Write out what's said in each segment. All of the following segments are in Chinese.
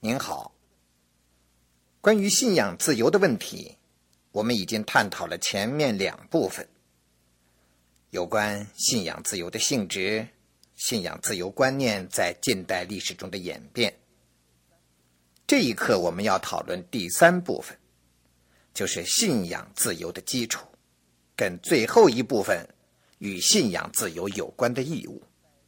您好。关于信仰自由的问题，我们已经探讨了前面两部分，有关信仰自由的性质，信仰自由观念在近代历史中的演变。这一课我们要讨论第三部分，就是信仰自由的基础，跟最后一部分与信仰自由有关的义务。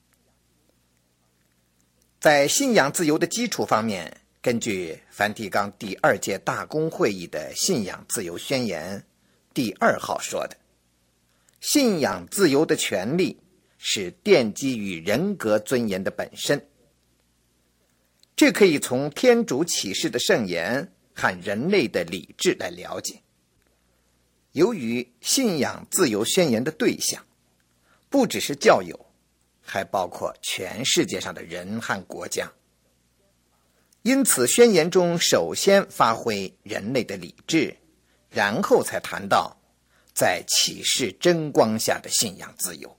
在信仰自由的基础方面，根据梵蒂冈第二届大公会议的信仰自由宣言第2号说的，信仰自由的权利是奠基于人格尊严的本身。这可以从天主启示的圣言和人类的理智来了解。由于信仰自由宣言的对象不只是教友，还包括全世界上的人和国家，因此宣言中首先发挥人类的理智，然后才谈到在启示真光下的信仰自由。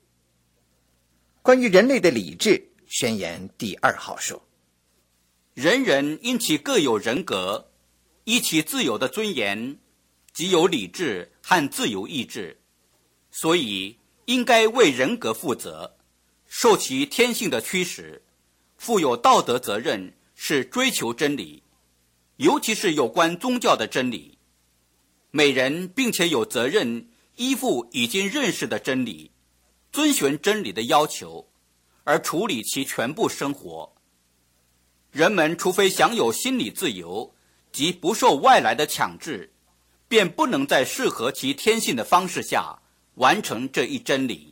关于人类的理智，宣言第2号说， 人人因其各有人格，依其自由的尊严，即有理智和自由意志，所以应该为人格负责，受其天性的驱使，负有道德责任，是追求真理，尤其是有关宗教的真理。每人并且有责任依附已经认识的真理，遵循真理的要求，而处理其全部生活。人们除非享有心理自由及不受外来的强制，便不能在适合其天性的方式下完成这一真理。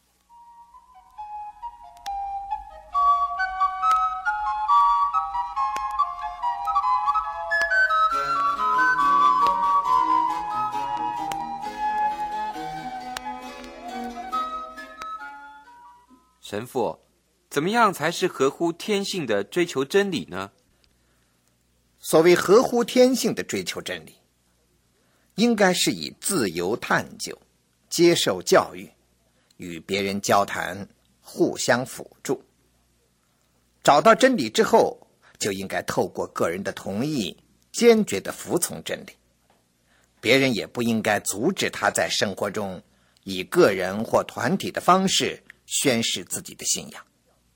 神父，怎么样才是合乎天性的追求真理呢？ 所谓合乎天性的追求真理，应该是以自由探究、接受教育、与别人交谈、互相辅助。找到真理之后，就应该透过个人的同意，坚决地服从真理。别人也不应该阻止他在生活中以个人或团体的方式宣示自己的信仰。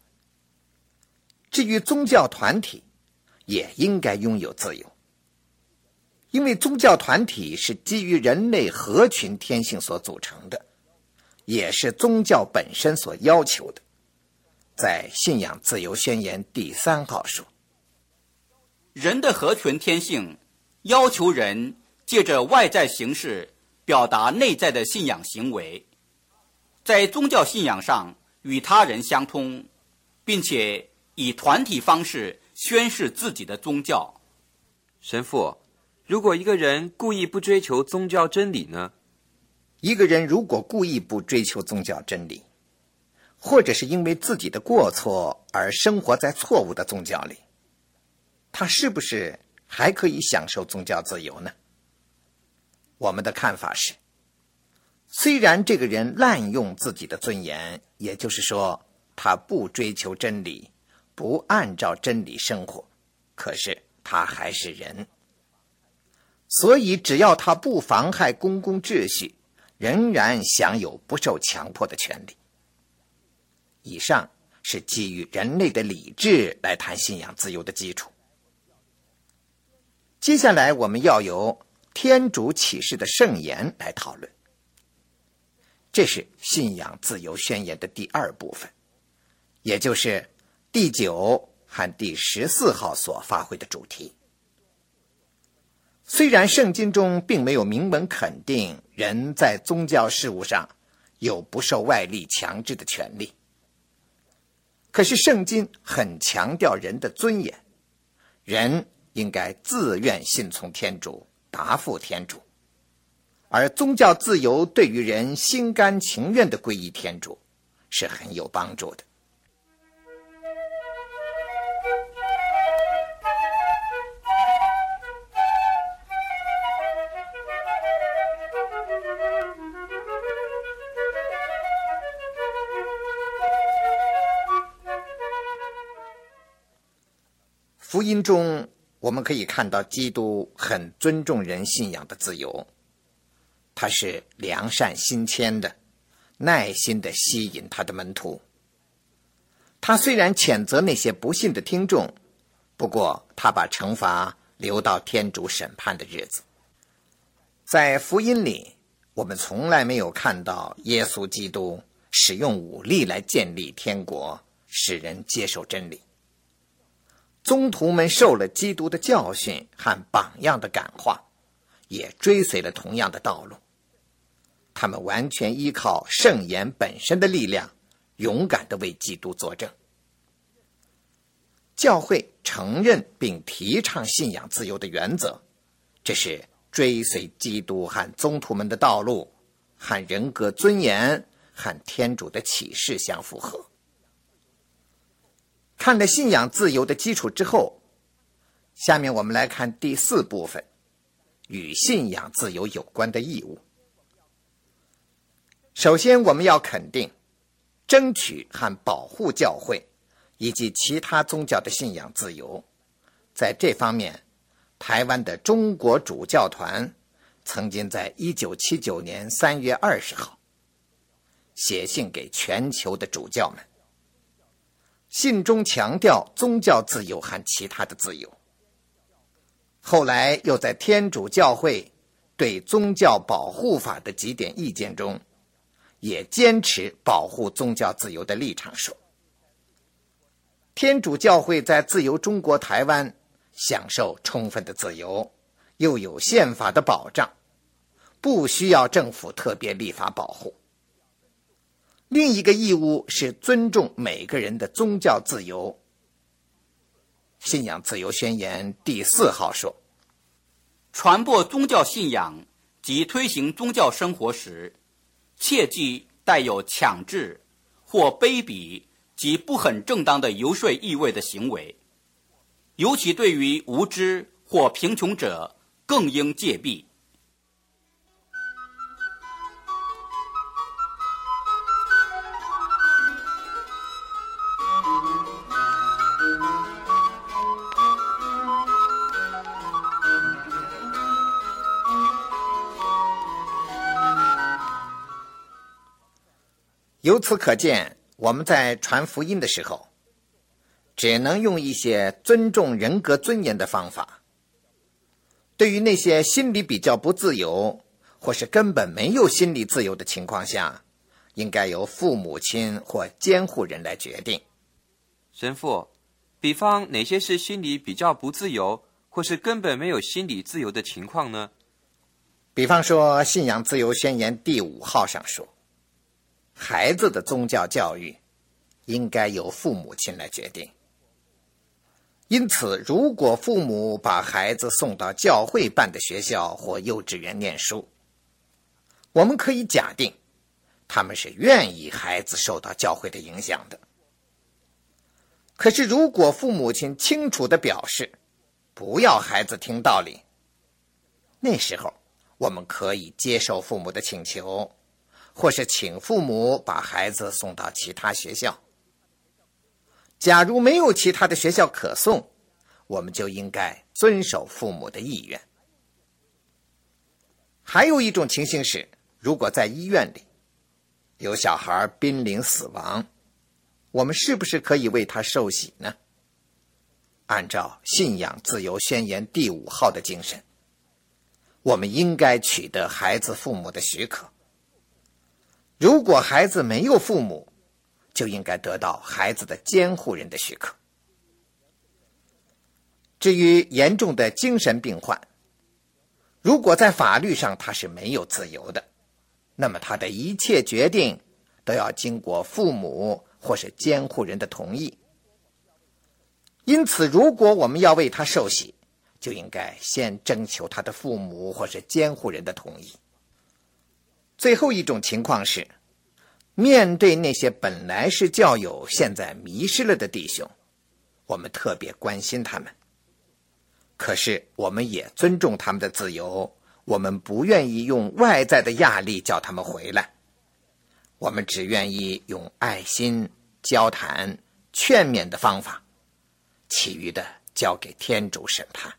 至于宗教团体，也应该拥有自由，因为宗教团体是基于人类合群天性所组成的，也是宗教本身所要求的。在信仰自由宣言第3号说， 人的合群天性要求人借着外在形式表达内在的信仰行为，在宗教信仰上与他人相通，并且以团体方式宣示自己的宗教。 神父，如果一个人故意不追求宗教真理呢？ 一个人如果故意不追求宗教真理，或者是因为自己的过错而生活在错误的宗教里，他是不是还可以享受宗教自由呢？我们的看法是，虽然这个人滥用自己的尊严，也就是说他不追求真理，不按照真理生活，可是他还是人。所以只要他不妨害公共秩序，仍然享有不受强迫的权利。以上是基于人类的理智来谈信仰自由的基础。接下来我们要由天主启示的圣言来讨论，这是信仰自由宣言的第2部分，也就是第9和第14号所发挥的主题。虽然圣经中并没有明文肯定人在宗教事务上有不受外力强制的权利，可是圣经很强调人的尊严，人应该自愿信从天主，答复天主，而宗教自由对于人心甘情愿的皈依天主是很有帮助的。 福音中我们可以看到基督很尊重人信仰的自由，他是良善心谦的，耐心地吸引他的门徒。他虽然谴责那些不信的听众，不过他把惩罚留到天主审判的日子。在福音里，我们从来没有看到耶稣基督使用武力来建立天国，使人接受真理。宗徒们受了基督的教训和榜样的感化，也追随了同样的道路。他们完全依靠圣言本身的力量，勇敢地为基督作证。教会承认并提倡信仰自由的原则，这是追随基督和宗徒们的道路，和人格尊严和天主的启示相符合。看了信仰自由的基础之后，下面我们来看第4部分，与信仰自由有关的义务。首先，我们要肯定、争取和保护教会以及其他宗教的信仰自由。在这方面，台湾的中国主教团曾经在1979年3月20号写信给全球的主教们，信中强调宗教自由和其他的自由。后来又在天主教会对宗教保护法的几点意见中，也坚持保护宗教自由的立场，说天主教会在自由中国台湾享受充分的自由，又有宪法的保障，不需要政府特别立法保护。另一个义务是尊重每个人的宗教自由。信仰自由宣言第4号说， 传播宗教信仰及推行宗教生活时，切忌带有强制或卑鄙及不很正当的游说意味的行为，尤其对于无知或贫穷者更应戒避。 由此可见，我们在传福音的时候，只能用一些尊重人格尊严的方法。对于那些心理比较不自由，或是根本没有心理自由的情况下，应该由父母亲或监护人来决定。 神父，比方哪些是心理比较不自由，或是根本没有心理自由的情况呢？ 比方说，信仰自由宣言第5号上说，孩子的宗教教育应该由父母亲来决定。因此，如果父母把孩子送到教会办的学校或幼稚园念书，我们可以假定他们是愿意孩子受到教会的影响的。可是，如果父母亲清楚地表示不要孩子听道理，那时候我们可以接受父母的请求，或是请父母把孩子送到其他学校。假如没有其他的学校可送，我们就应该遵守父母的意愿。还有一种情形是，如果在医院里有小孩濒临死亡，我们是不是可以为他受洗呢？按照信仰自由宣言第5号的精神，我们应该取得孩子父母的许可。如果孩子没有父母，就应该得到孩子的监护人的许可。至于严重的精神病患，如果在法律上他是没有自由的，那么他的一切决定都要经过父母或是监护人的同意。因此，如果我们要为他受洗，就应该先征求他的父母或是监护人的同意。最后一种情况是，面对那些本来是教友现在迷失了的弟兄，我们特别关心他们。可是我们也尊重他们的自由，我们不愿意用外在的压力叫他们回来，我们只愿意用爱心、交谈、劝勉的方法，其余的交给天主审判。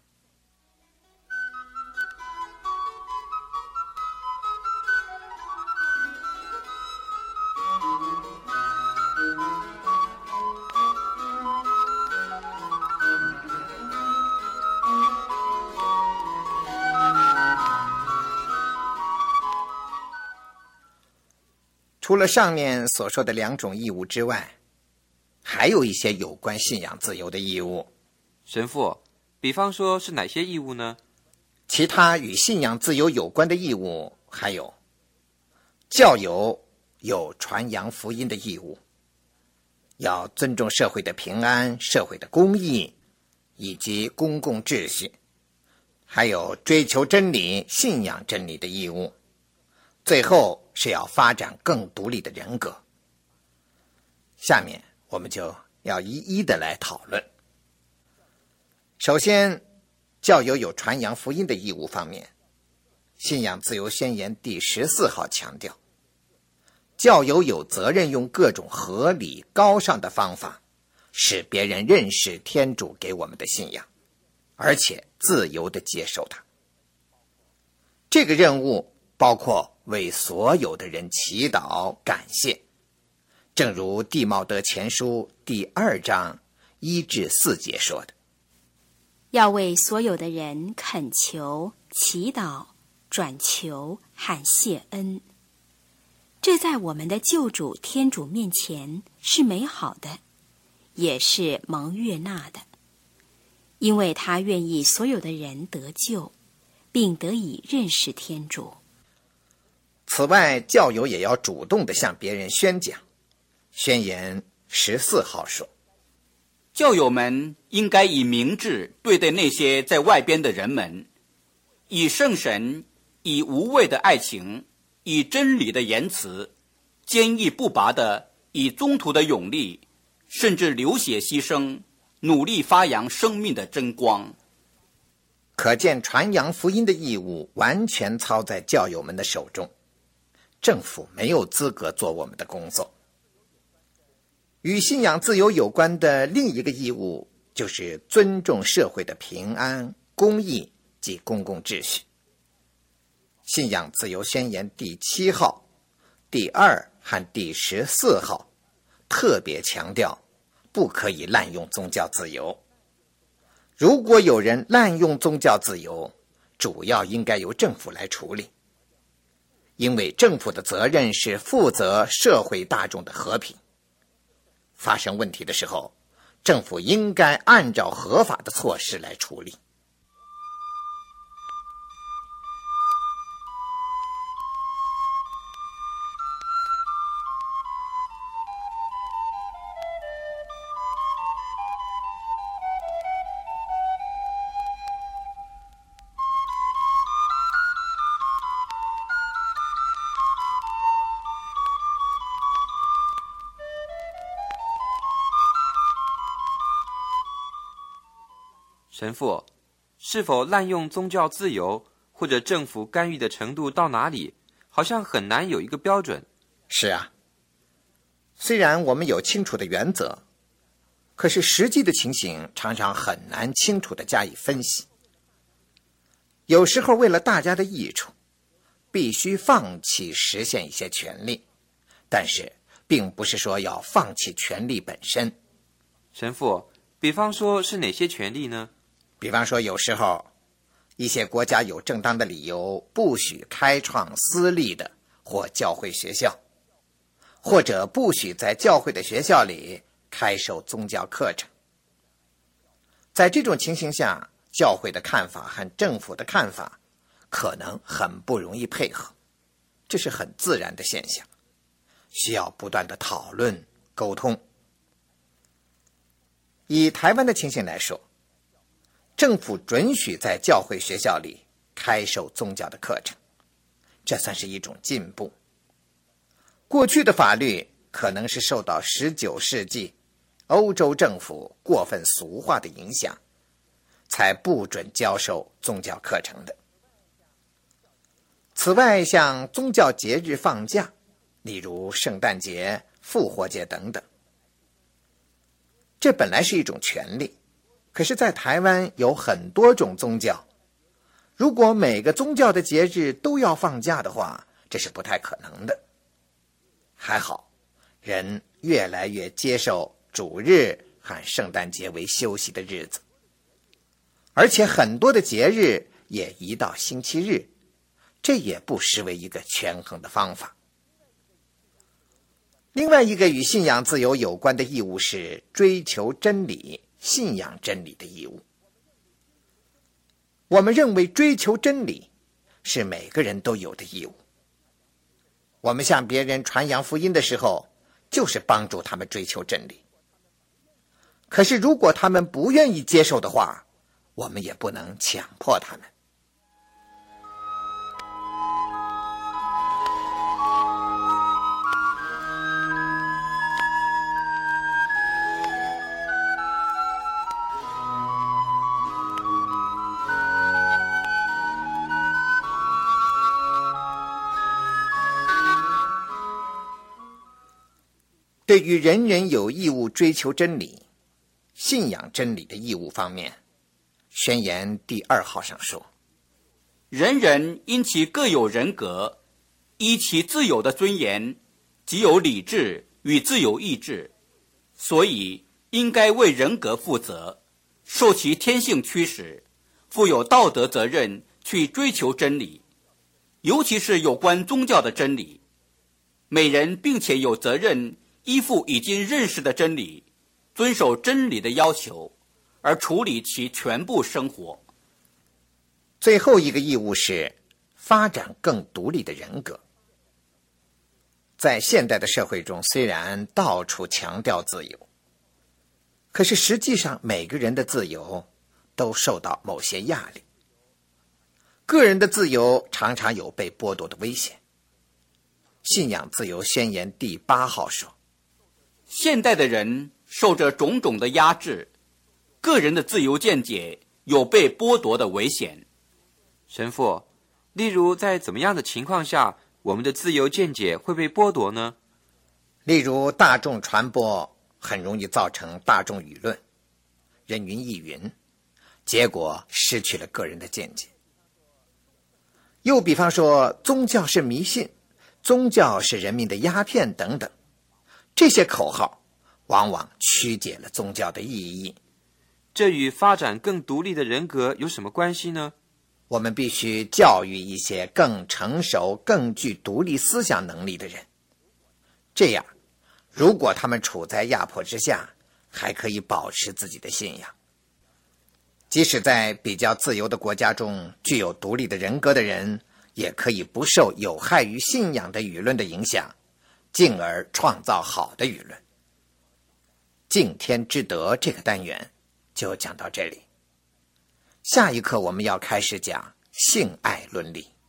除了上面所说的2种义务之外，还有一些有关信仰自由的义务。 神父，比方说是哪些义务呢？ 其他与信仰自由有关的义务还有：教友有传扬福音的义务，要尊重社会的平安、社会的公义以及公共秩序，还有追求真理、信仰真理的义务。最后是要发展更独立的人格。下面我们就要一一的来讨论。首先，教友有传扬福音的义务方面，信仰自由宣言第14号强调，教友有责任用各种合理高尚的方法，使别人认识天主给我们的信仰，而且自由地接受它。这个任务包括为所有的人祈祷感谢，正如弟茂德前书第2章1至4节说的， 要为所有的人恳求、祈祷、转求和谢恩。这在我们的救主天主面前是美好的，也是蒙悦纳的，因为他愿意所有的人得救，并得以认识天主。 此外，教友也要主动地向别人宣讲。宣言14号说， 教友们应该以明智对待那些在外边的人们，以圣神、以无畏的爱情、以真理的言辞，坚毅不拔的以宗徒的勇力，甚至流血牺牲，努力发扬生命的真光。 可见传扬福音的义务完全操在教友们的手中，政府没有资格做我们的工作。与信仰自由有关的另一个义务就是尊重社会的平安、公义及公共秩序。信仰自由宣言第7号、第2和第14号特别强调，不可以滥用宗教自由。如果有人滥用宗教自由，主要应该由政府来处理，因为政府的责任是负责社会大众的和平。发生问题的时候，政府应该按照合法的措施来处理。 神父，是否滥用宗教自由或者政府干预的程度到哪里，好像很难有一个标准。 是啊，虽然我们有清楚的原则，可是实际的情形常常很难清楚地加以分析。有时候为了大家的益处，必须放弃实现一些权利，但是并不是说要放弃权利本身。 神父，比方说是哪些权利呢？ 比方说，有时候一些国家有正当的理由不许开创私立的或教会学校，或者不许在教会的学校里开授宗教课程。在这种情形下，教会的看法和政府的看法可能很不容易配合，这是很自然的现象，需要不断的讨论沟通。以台湾的情形来说，政府准许在教会学校里开授宗教的课程，这算是一种进步。过去的法律可能是受到19世纪欧洲政府过分俗化的影响，才不准教授宗教课程的。此外，像宗教节日放假，例如圣诞节、复活节等等，这本来是一种权利， 可是在台湾有很多种宗教，如果每个宗教的节日都要放假的话，这是不太可能的。还好，人越来越接受主日和圣诞节为休息的日子，而且很多的节日也移到星期日，这也不失为一个权衡的方法。另外一个与信仰自由有关的义务是追求真理、信仰真理的义务。我们认为追求真理是每个人都有的义务。我们向别人传扬福音的时候，就是帮助他们追求真理。可是如果他们不愿意接受的话，我们也不能强迫他们。对于人人有义务追求真理、信仰真理的义务方面，宣言第2号上说， 人人因其各有人格，依其自有的尊严，即有理智与自由意志，所以应该为人格负责，受其天性驱使，负有道德责任去追求真理，尤其是有关宗教的真理。每人并且有责任依附已经认识的真理，遵守真理的要求，而处理其全部生活。 最后一个义务是发展更独立的人格。在现代的社会中，虽然到处强调自由，可是实际上每个人的自由都受到某些压力。个人的自由常常有被剥夺的危险。信仰自由宣言第8号说， 现代的人受着种种的压制，个人的自由见解有被剥夺的危险。 神父，例如在怎么样的情况下，我们的自由见解会被剥夺呢？ 例如大众传播很容易造成大众舆论，人云亦云，结果失去了个人的见解。又比方说宗教是迷信，宗教是人民的鸦片等等，这些口号往往曲解了宗教的意义。 这与发展更独立的人格有什么关系呢？ 我们必须教育一些更成熟、更具独立思想能力的人，这样如果他们处在压迫之下，还可以保持自己的信仰。即使在比较自由的国家中，具有独立的人格的人也可以不受有害于信仰的舆论的影响，进而创造好的舆论。敬天之德这个单元就讲到这里，下一课我们要开始讲性爱伦理。